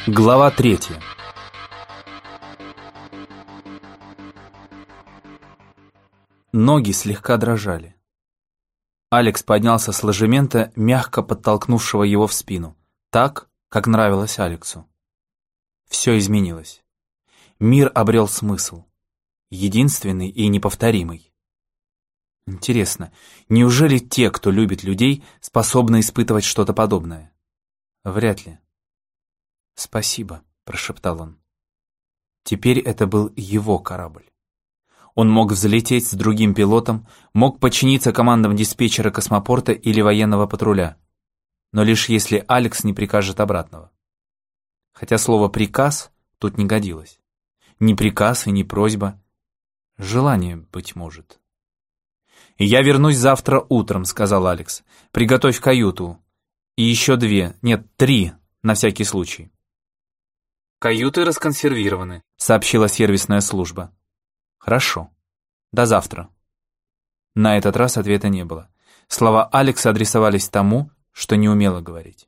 Глава 3. Ноги слегка дрожали. Алекс поднялся с ложемента, мягко подтолкнувшего его в спину, так, как нравилось Алексу. Все изменилось. Мир обрел смысл. Единственный и неповторимый. Интересно, неужели те, кто любит людей, способны испытывать что-то подобное? Вряд ли. «Спасибо», — прошептал он. Теперь это был его корабль. Он мог взлететь с другим пилотом, мог подчиниться командам диспетчера космопорта или военного патруля, но лишь если Алекс не прикажет обратного. Хотя слово «приказ» тут не годилось. Ни приказ и ни просьба. Желание, быть может. «Я вернусь завтра утром», — сказал Алекс. «Приготовь каюту. И еще 2, нет, 3, на всякий случай». «Каюты расконсервированы», — сообщила сервисная служба. «Хорошо. До завтра». На этот раз ответа не было. Слова Алекса адресовались тому, что не умела говорить.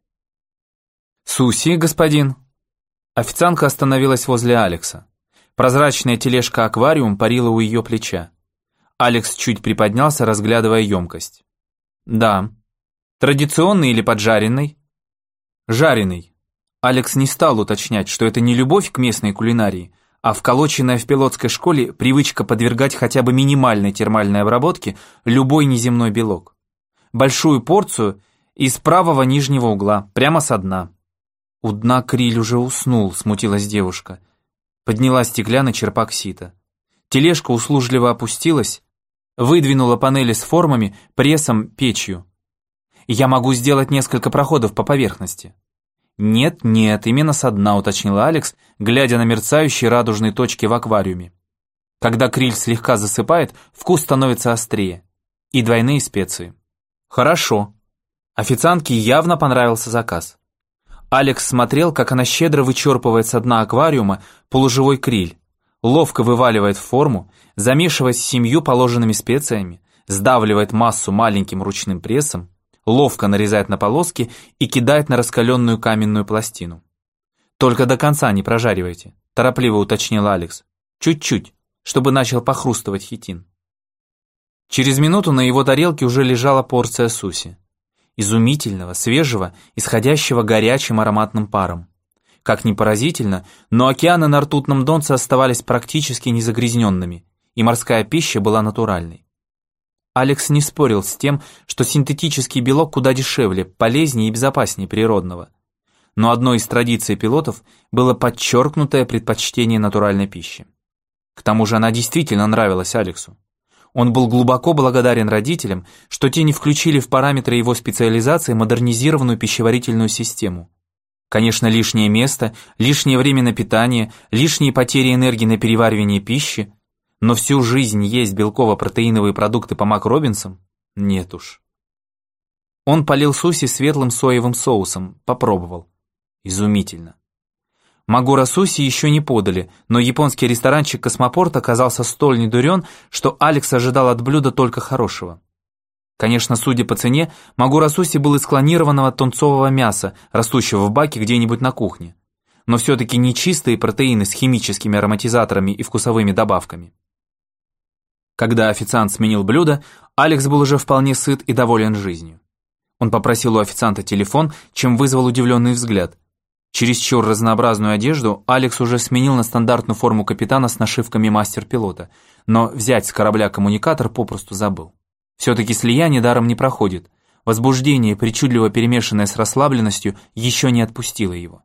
«Суси, господин». Официантка остановилась возле Алекса. Прозрачная тележка-аквариум парила у ее плеча. Алекс чуть приподнялся, разглядывая емкость. «Да. Традиционный или поджаренный?» «Жареный». Алекс не стал уточнять, что это не любовь к местной кулинарии, а вколоченная в пилотской школе привычка подвергать хотя бы минимальной термальной обработке любой неземной белок. Большую порцию из правого нижнего угла, прямо со дна. У дна Криль уже уснул, смутилась девушка. Подняла стеклянный черпак сита. Тележка услужливо опустилась, выдвинула панели с формами, прессом, печью. «Я могу сделать несколько проходов по поверхности». «Нет, именно со дна», — уточнила Алекс, глядя на мерцающие радужные точки в аквариуме. Когда криль слегка засыпает, вкус становится острее. И двойные специи. «Хорошо». Официантке явно понравился заказ. Алекс смотрел, как она щедро вычерпывает со дна аквариума полуживой криль, ловко вываливает в форму, замешивает с 7 положенными специями, сдавливает массу маленьким ручным прессом, ловко нарезает на полоски и кидает на раскаленную каменную пластину. «Только до конца не прожаривайте», – торопливо уточнил Алекс. «Чуть-чуть, чтобы начал похрустывать хитин». Через минуту на его тарелке уже лежала порция суси. Изумительного, свежего, исходящего горячим ароматным паром. Как ни поразительно, но океаны на ртутном донце оставались практически незагрязненными, и морская пища была натуральной. Алекс не спорил с тем, что синтетический белок куда дешевле, полезнее и безопаснее природного. Но одной из традиций пилотов было подчеркнутое предпочтение натуральной пищи. К тому же она действительно нравилась Алексу. Он был глубоко благодарен родителям, что те не включили в параметры его специализации модернизированную пищеварительную систему. Конечно, лишнее место, лишнее время на питание, лишние потери энергии на переваривание пищи, но всю жизнь есть белково-протеиновые продукты по Мак Робинсам? Нет уж. Он полил суси светлым соевым соусом, попробовал. Изумительно. Магура суси еще не подали, но японский ресторанчик «Космопорт» оказался столь недурен, что Алекс ожидал от блюда только хорошего. Конечно, судя по цене, магура суси был из клонированного тунцового мяса, растущего в баке где-нибудь на кухне. Но все-таки не чистые протеины с химическими ароматизаторами и вкусовыми добавками. Когда официант сменил блюдо, Алекс был уже вполне сыт и доволен жизнью. Он попросил у официанта телефон, чем вызвал удивленный взгляд. Чересчур разнообразную одежду Алекс уже сменил на стандартную форму капитана с нашивками мастер-пилота, но взять с корабля коммуникатор попросту забыл. Все-таки слияние даром не проходит. Возбуждение, причудливо перемешанное с расслабленностью, еще не отпустило его.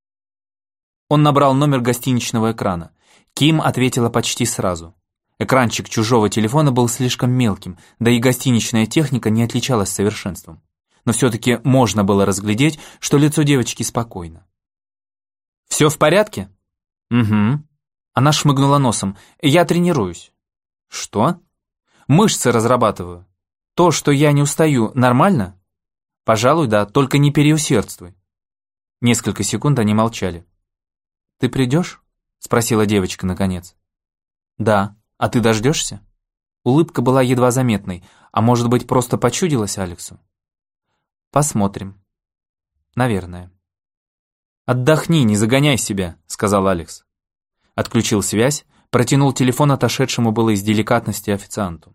Он набрал номер гостиничного экрана. Ким ответила почти сразу. Экранчик чужого телефона был слишком мелким, да и гостиничная техника не отличалась совершенством. Но все-таки можно было разглядеть, что лицо девочки спокойно. «Все в порядке?» «Угу». Она шмыгнула носом. «Я тренируюсь». «Что?» «Мышцы разрабатываю. То, что я не устаю, нормально?» «Пожалуй, да, только не переусердствуй». Несколько секунд они молчали. «Ты придешь?» — спросила девочка наконец. «Да. А ты дождешься?» Улыбка была едва заметной, а может быть, просто почудилась Алексу? «Посмотрим. Наверное». «Отдохни, не загоняй себя», — сказал Алекс. Отключил связь, протянул телефон отошедшему было из деликатности официанту.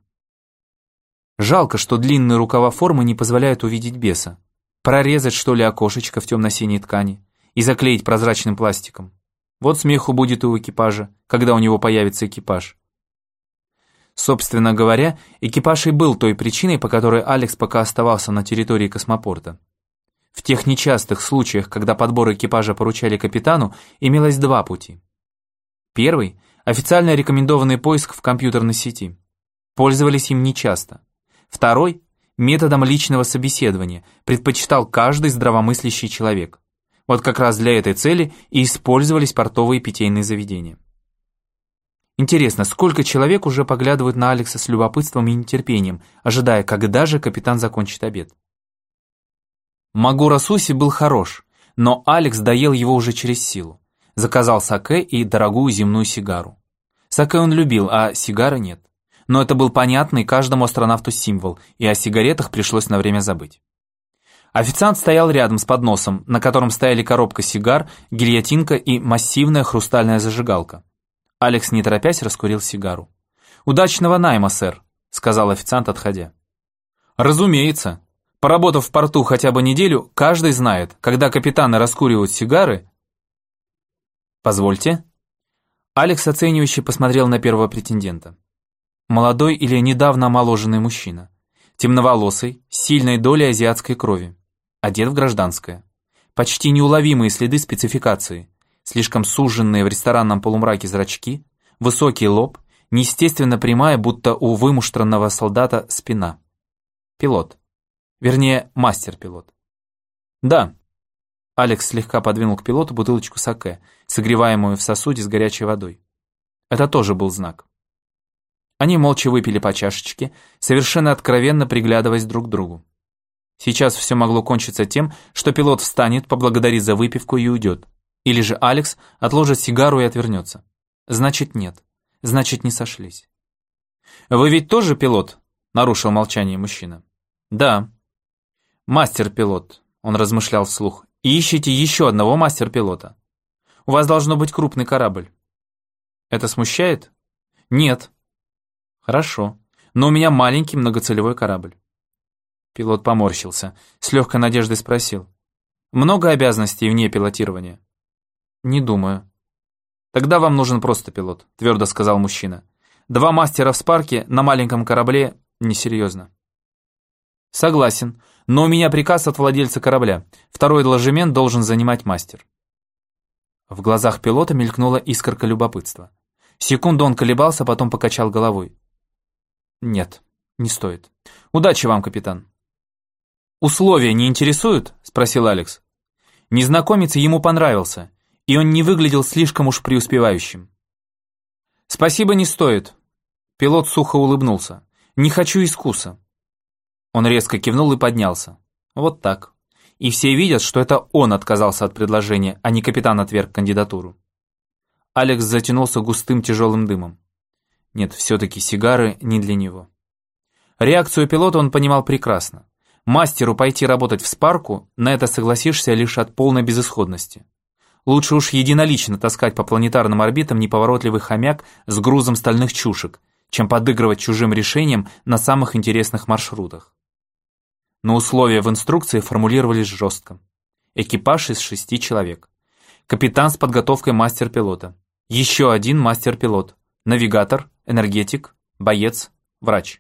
Жалко, что длинные рукава формы не позволяют увидеть беса. Прорезать, что ли, окошечко в темно-синей ткани и заклеить прозрачным пластиком. Вот смеху будет у экипажа, когда у него появится экипаж. Собственно говоря, экипаж и был той причиной, по которой Алекс пока оставался на территории космопорта. В тех нечастых случаях, когда подбор экипажа поручали капитану, имелось два пути. Первый – официально рекомендованный поиск в компьютерной сети. Пользовались им нечасто. Второй – методом личного собеседования, предпочитал каждый здравомыслящий человек. Вот как раз для этой цели и использовались портовые питейные заведения. Интересно, сколько человек уже поглядывают на Алекса с любопытством и нетерпением, ожидая, когда же капитан закончит обед. Магура суси был хорош, но Алекс доел его уже через силу. Заказал саке и дорогую земную сигару. Саке он любил, а сигары нет. Но это был понятный каждому астронавту символ, и о сигаретах пришлось на время забыть. Официант стоял рядом с подносом, на котором стояли коробка сигар, гильотинка и массивная хрустальная зажигалка. Алекс, не торопясь, раскурил сигару. «Удачного найма, сэр», — сказал официант, отходя. «Разумеется. Поработав в порту хотя бы неделю, каждый знает, когда капитаны раскуривают сигары...» «Позвольте». Алекс оценивающе посмотрел на первого претендента. Молодой или недавно омоложенный мужчина. Темноволосый, с сильной долей азиатской крови. Одет в гражданское. Почти неуловимые следы спецификации. Слишком суженные в ресторанном полумраке зрачки, высокий лоб, неестественно прямая, будто у вымуштранного солдата, спина. Пилот. Вернее, мастер-пилот. «Да». Алекс слегка подвинул к пилоту бутылочку саке, согреваемую в сосуде с горячей водой. Это тоже был знак. Они молча выпили по чашечке, совершенно откровенно приглядываясь друг к другу. Сейчас все могло кончиться тем, что пилот встанет, поблагодарит за выпивку и уйдет. Или же Алекс отложит сигару и отвернется. Значит, нет. Значит, не сошлись. «Вы ведь тоже пилот?» — нарушил молчание мужчина. «Да». «Мастер-пилот», — он размышлял вслух. «И ищите еще одного мастер-пилота. У вас должно быть крупный корабль». «Это смущает?» «Нет». «Хорошо. Но у меня маленький многоцелевой корабль». Пилот поморщился. С легкой надеждой спросил. «Много обязанностей вне пилотирования?» «Не думаю». «Тогда вам нужен просто пилот», — твердо сказал мужчина. «Два мастера в спарке на маленьком корабле несерьезно». «Согласен, но у меня приказ от владельца корабля. Второй ложемент должен занимать мастер». В глазах пилота мелькнула искорка любопытства. Секунду он колебался, потом покачал головой. «Нет, не стоит. Удачи вам, капитан». «Условия не интересуют?» — спросил Алекс. Незнакомец ему понравился, и он не выглядел слишком уж преуспевающим. «Спасибо, не стоит». Пилот сухо улыбнулся. «Не хочу искуса». Он резко кивнул и поднялся. Вот так. И все видят, что это он отказался от предложения, а не капитан отверг кандидатуру. Алекс затянулся густым тяжелым дымом. Нет, все-таки сигары не для него. Реакцию пилота он понимал прекрасно. Мастеру пойти работать в спарку, на это согласишься лишь от полной безысходности. Лучше уж единолично таскать по планетарным орбитам неповоротливый хомяк с грузом стальных чушек, чем подыгрывать чужим решениям на самых интересных маршрутах. Но условия в инструкции формулировались жестко. Экипаж из 6 человек. Капитан с подготовкой мастер-пилота. Еще один мастер-пилот. Навигатор, энергетик, боец, врач.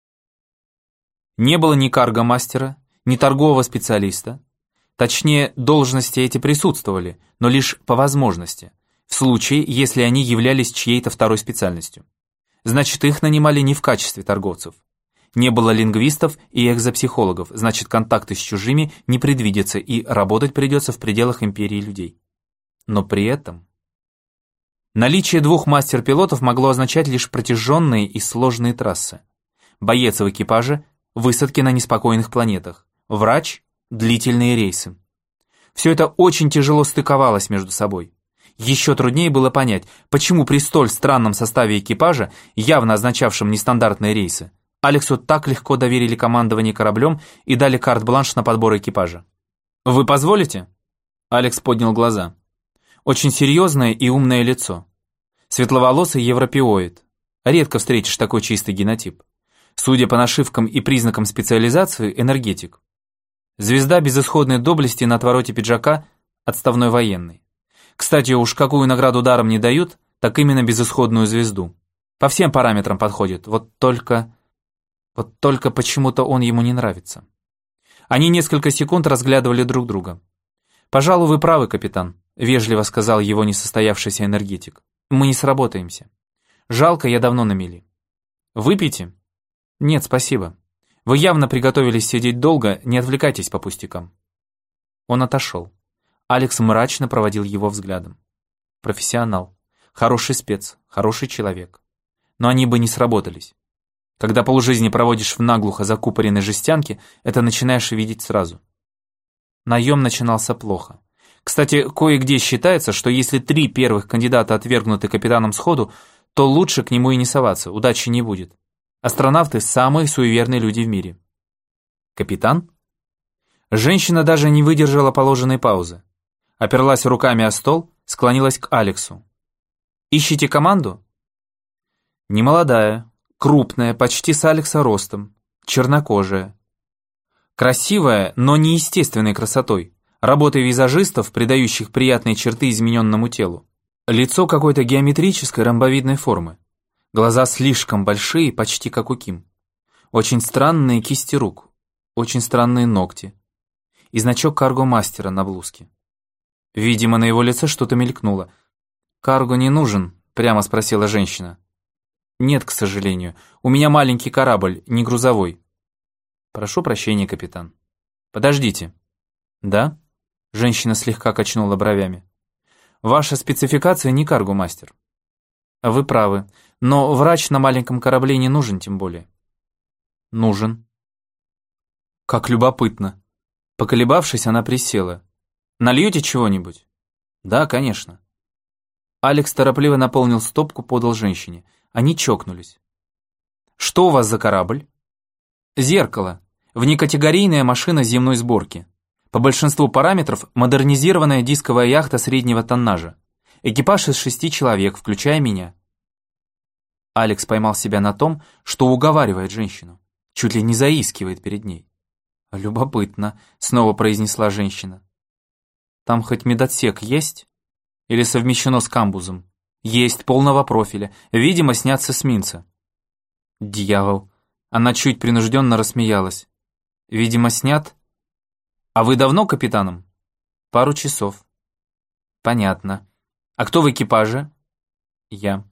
Не было ни карго-мастера, ни торгового специалиста. Точнее, должности эти присутствовали, но лишь по возможности, в случае, если они являлись чьей-то второй специальностью. Значит, их нанимали не в качестве торговцев. Не было лингвистов и экзопсихологов, значит, контакты с чужими не предвидятся и работать придется в пределах империи людей. Но при этом... Наличие 2 мастер-пилотов могло означать лишь протяженные и сложные трассы. Боец в экипаже, высадки на неспокойных планетах, врач, длительные рейсы. Все это очень тяжело стыковалось между собой. Еще труднее было понять, почему при столь странном составе экипажа, явно означавшем нестандартные рейсы, Алексу так легко доверили командование кораблем и дали карт-бланш на подбор экипажа. «Вы позволите?» Алекс поднял глаза. Очень серьезное и умное лицо. Светловолосый европеоид. Редко встретишь такой чистый генотип. Судя по нашивкам и признакам специализации, энергетик. Звезда безысходной доблести на отвороте пиджака – отставной военный. Кстати, уж какую награду даром не дают, так именно безысходную звезду. По всем параметрам подходит, вот только почему-то он ему не нравится. Они несколько секунд разглядывали друг друга. «Пожалуй, вы правы, капитан», – вежливо сказал его несостоявшийся энергетик. «Мы не сработаемся. Жалко, я давно на мели». «Выпейте?» «Нет, спасибо. Вы явно приготовились сидеть долго, не отвлекайтесь по пустякам». Он отошел. Алекс мрачно проводил его взглядом. Профессионал. Хороший спец, хороший человек. Но они бы не сработались. Когда полжизни проводишь в наглухо закупоренной жестянке, это начинаешь видеть сразу. Наем начинался плохо. Кстати, кое-где считается, что если 3 первых кандидата отвергнуты капитаном сходу, то лучше к нему и не соваться, удачи не будет. Астронавты – самые суеверные люди в мире. Капитан? Женщина даже не выдержала положенной паузы. Оперлась руками о стол, склонилась к Алексу. «Ищете команду?» Немолодая, крупная, почти с Алекса ростом, чернокожая. Красивая, но неестественной красотой, работой визажистов, придающих приятные черты измененному телу. Лицо какой-то геометрической ромбовидной формы. Глаза слишком большие, почти как у Ким. Очень странные кисти рук, очень странные ногти. И значок карго-мастера на блузке. Видимо, на его лице что-то мелькнуло. «Карго не нужен?» – прямо спросила женщина. «Нет, к сожалению. У меня маленький корабль, не грузовой». «Прошу прощения, капитан». «Подождите». «Да?» – женщина слегка качнула бровями. «Ваша спецификация не карго-мастер». «Вы правы, но врач на маленьком корабле не нужен тем более». «Нужен». «Как любопытно». Поколебавшись, она присела. «Нальете чего-нибудь?» «Да, конечно». Алекс торопливо наполнил стопку, подал женщине. Они чокнулись. «Что у вас за корабль?» «Зеркало. Внекатегорийная машина земной сборки. По большинству параметров модернизированная дисковая яхта среднего тоннажа. Экипаж из 6 человек, включая меня». Алекс поймал себя на том, что уговаривает женщину. Чуть ли не заискивает перед ней. «Любопытно», — снова произнесла женщина. «Там хоть медотсек есть? Или совмещено с камбузом?» «Есть, полного профиля. Видимо, снят с эсминца». «Дьявол». Она чуть принужденно рассмеялась. «Видимо, снят? А вы давно капитаном?» «Пару часов». «Понятно. А кто в экипаже?» «Я».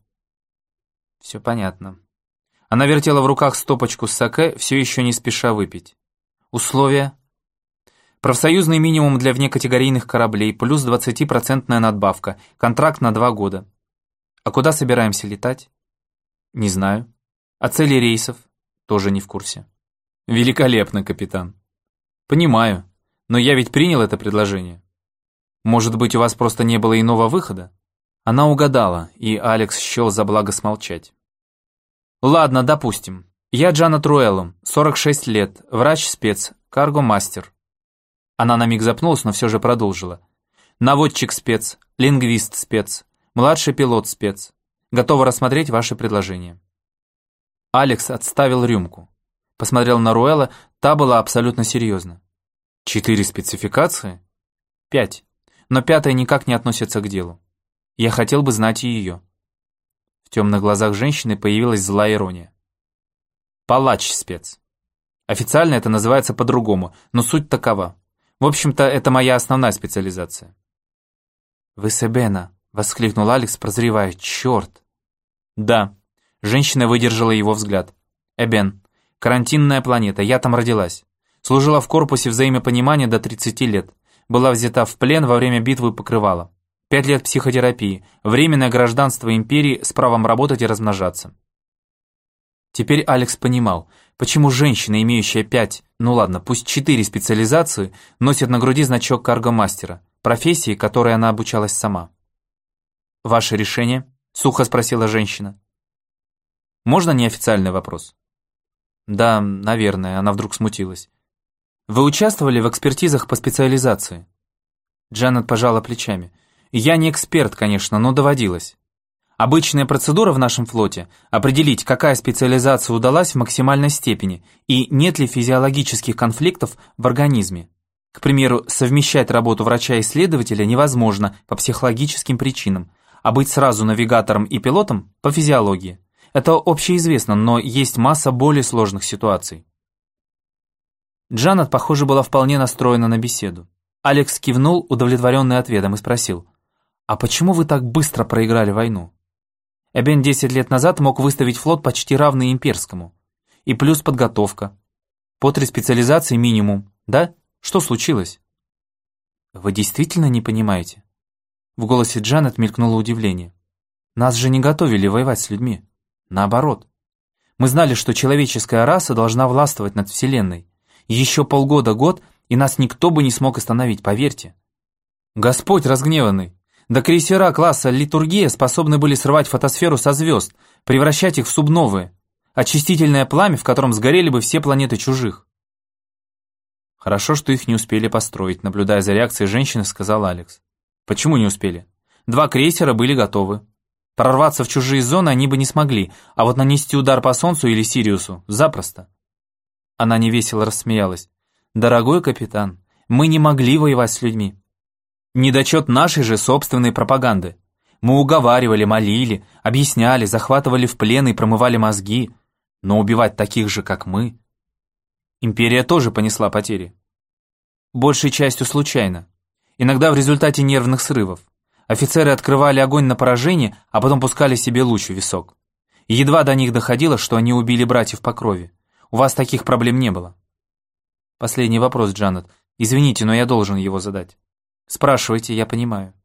«Все понятно». Она вертела в руках стопочку с саке, все еще не спеша выпить. «Условия?» «Профсоюзный минимум для внекатегорийных кораблей, плюс 20% надбавка, контракт на 2 года». «А куда собираемся летать?» «Не знаю». «А цели рейсов?» «Тоже не в курсе». «Великолепно, капитан». «Понимаю, но я ведь принял это предложение». «Может быть, у вас просто не было иного выхода?» Она угадала, и Алекс счел за благо смолчать. «Ладно, допустим. Я Джана Труэлло, 46 лет, врач-спец, карго-мастер». Она на миг запнулась, но все же продолжила. «Наводчик-спец, лингвист-спец, младший пилот-спец. Готова рассмотреть ваше предложение». Алекс отставил рюмку. Посмотрел на Руэлла, та была абсолютно серьезна. 4 спецификации? 5. Но 5-я никак не относится к делу. Я хотел бы знать и ее. В темных глазах женщины появилась злая ирония. Палач-спец. Официально это называется по-другому, но суть такова. В общем-то, это моя основная специализация. «Высебена!» — воскликнул Алекс, прозревая. «Черт!» «Да». Женщина выдержала его взгляд. «Эбен. Карантинная планета. Я там родилась. Служила в корпусе взаимопонимания до 30 лет. Была взята в плен во время битвы Покрывала. 5 лет психотерапии. Временное гражданство империи с правом работать и размножаться». Теперь Алекс понимал, почему женщина, имеющая 5, ну ладно, пусть 4 специализации, носит на груди значок карго-мастера, профессии, которой она обучалась сама. «Ваше решение?» — сухо спросила женщина. «Можно неофициальный вопрос?» «Да, наверное», — она вдруг смутилась. «Вы участвовали в экспертизах по специализации?» Джанет пожала плечами. «Я не эксперт, конечно, но доводилось. Обычная процедура в нашем флоте — определить, какая специализация удалась в максимальной степени и нет ли физиологических конфликтов в организме. К примеру, совмещать работу врача-исследователя невозможно по психологическим причинам, а быть сразу навигатором и пилотом по физиологии. Это общеизвестно, но есть масса более сложных ситуаций». Джанет, похоже, была вполне настроена на беседу. Алекс кивнул, удовлетворенный ответом, и спросил: «А почему вы так быстро проиграли войну? Эбен 10 лет назад мог выставить флот почти равный имперскому. И плюс подготовка. По 3 специализации минимум, да? Что случилось?» «Вы действительно не понимаете?» В голосе Джанет мелькнуло удивление. «Нас же не готовили воевать с людьми. Наоборот. Мы знали, что человеческая раса должна властвовать над Вселенной. Еще полгода-год, и нас никто бы не смог остановить, поверьте. Господь разгневанный. До крейсера класса «Литургия» способны были срывать фотосферу со звезд, превращать их в субновые. Очистительное пламя, в котором сгорели бы все планеты чужих». «Хорошо, что их не успели построить», наблюдая за реакцией женщины, сказал Алекс. «Почему не успели? 2 крейсера были готовы. Прорваться в чужие зоны они бы не смогли, а вот нанести удар по Солнцу или Сириусу запросто». Она невесело рассмеялась. «Дорогой капитан, мы не могли воевать с людьми. Недочет нашей же собственной пропаганды. Мы уговаривали, молили, объясняли, захватывали в плен и промывали мозги. Но убивать таких же, как мы...» Империя тоже понесла потери. Большей частью случайно. Иногда в результате нервных срывов. Офицеры открывали огонь на поражение, а потом пускали себе луч в висок. И едва до них доходило, что они убили братьев по крови. У вас таких проблем не было. Последний вопрос, Джанет. Извините, но я должен его задать. Спрашивайте, я понимаю.